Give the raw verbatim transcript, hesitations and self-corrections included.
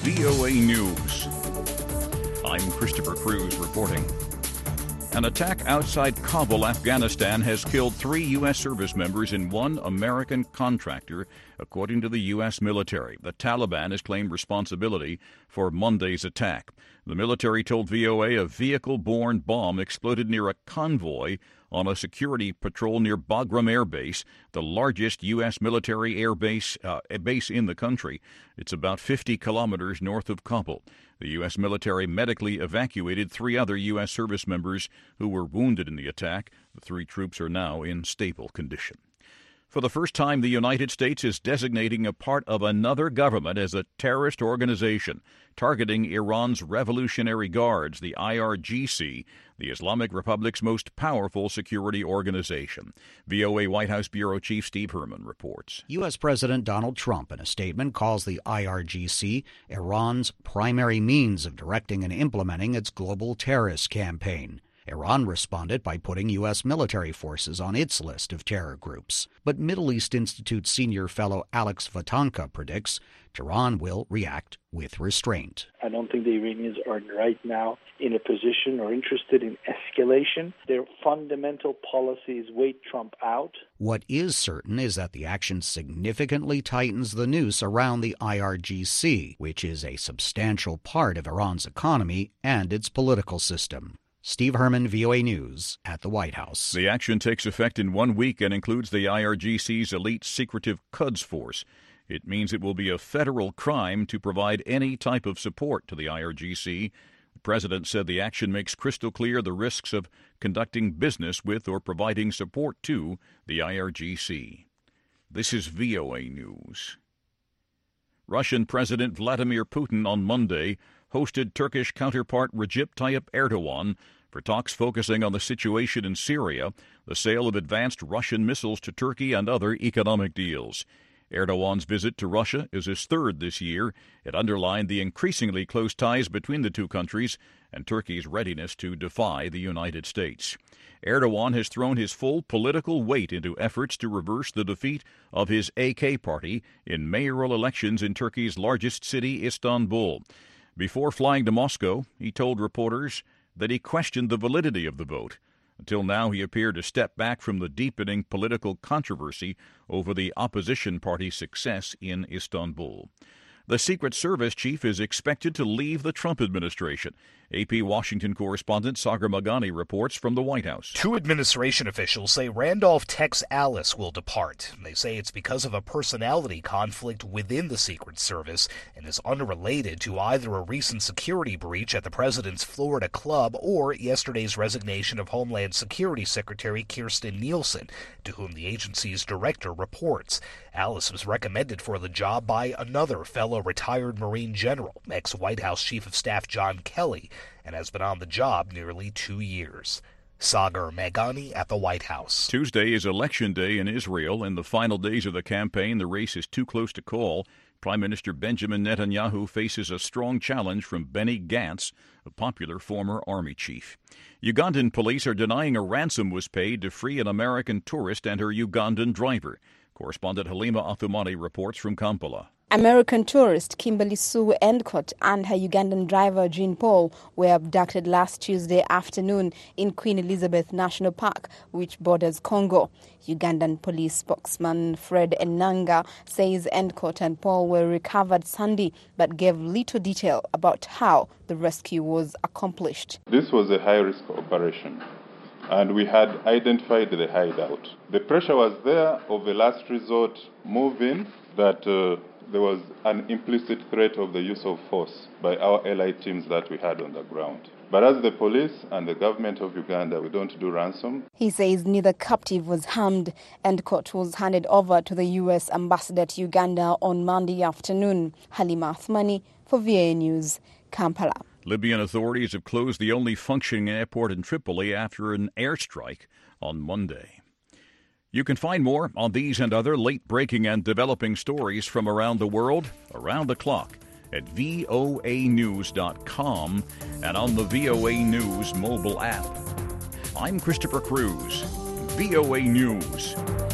V O A News. I'm Christopher Cruz reporting. An attack outside Kabul, Afghanistan has killed three U S service members and one American contractor, according to the U S military. The Taliban has claimed responsibility for Monday's attack. The military told V O A a vehicle-borne bomb exploded near a convoy on a security patrol near Bagram Air Base, the largest U S military air base, uh, base in the country. It's about fifty kilometers north of Kabul. The U S military medically evacuated three other U S service members who were wounded in the attack. The three troops are now in stable condition. For the first time, the United States is designating a part of another government as a terrorist organization, targeting Iran's Revolutionary Guards, the I R G C, the Islamic Republic's most powerful security organization. V O A White House Bureau Chief Steve Herman reports. U S. President Donald Trump, in a statement, calls the I R G C Iran's primary means of directing and implementing its global terrorist campaign. Iran responded by putting U S military forces on its list of terror groups. But Middle East Institute senior fellow Alex Vatanka predicts Tehran will react with restraint. I don't think the Iranians are right now in a position or interested in escalation. Their fundamental policies wait Trump out. What is certain is that the action significantly tightens the noose around the I R G C, which is a substantial part of Iran's economy and its political system. Steve Herman, V O A News, at the White House. The action takes effect in one week and includes the I R G C's elite secretive Quds Force. It means it will be a federal crime to provide any type of support to the I R G C. The president said the action makes crystal clear the risks of conducting business with or providing support to the I R G C. This is V O A News. Russian President Vladimir Putin on Monday hosted Turkish counterpart Recep Tayyip Erdogan for talks focusing on the situation in Syria, the sale of advanced Russian missiles to Turkey, and other economic deals. Erdogan's visit to Russia is his third this year. It underlined the increasingly close ties between the two countries and Turkey's readiness to defy the United States. Erdogan has thrown his full political weight into efforts to reverse the defeat of his A K party in mayoral elections in Turkey's largest city, Istanbul. Before flying to Moscow, he told reporters that he questioned the validity of the vote. Until now, he appeared to step back from the deepening political controversy over the opposition party's success in Istanbul. The Secret Service chief is expected to leave the Trump administration. A P Washington correspondent Sagar Meghani reports from the White House. Two administration officials say Randolph Tex Alice will depart. They say it's because of a personality conflict within the Secret Service and is unrelated to either a recent security breach at the president's Florida club or yesterday's resignation of Homeland Security Secretary Kirstjen Nielsen, to whom the agency's director reports. Alice was recommended for the job by another fellow retired Marine general, ex-White House Chief of Staff John Kelly, and has been on the job nearly two years. Sagar Meghani at the White House. Tuesday is Election Day in Israel. In the final days of the campaign, the race is too close to call. Prime Minister Benjamin Netanyahu faces a strong challenge from Benny Gantz, a popular former army chief. Ugandan police are denying a ransom was paid to free an American tourist and her Ugandan driver. Correspondent Halima Athumani reports from Kampala. American tourist Kimberly Sue Endicott and her Ugandan driver Jean Paul were abducted last Tuesday afternoon in Queen Elizabeth National Park, which borders Congo. Ugandan police spokesman Fred Enanga says Endicott and Paul were recovered Sunday, but gave little detail about how the rescue was accomplished. This was a high-risk operation, and we had identified the hideout. The pressure was there of a last resort move-in that uh, there was an implicit threat of the use of force by our allied teams that we had on the ground. But as the police and the government of Uganda, we don't do ransom. He says neither captive was harmed. Endicott was handed over to the U S ambassador to Uganda on Monday afternoon. Halima Athmani for V A News, Kampala. Libyan authorities have closed the only functioning airport in Tripoli after an airstrike on Monday. You can find more on these and other late-breaking and developing stories from around the world, around the clock, at V O A news dot com and on the V O A News mobile app. I'm Christopher Cruz, V O A News.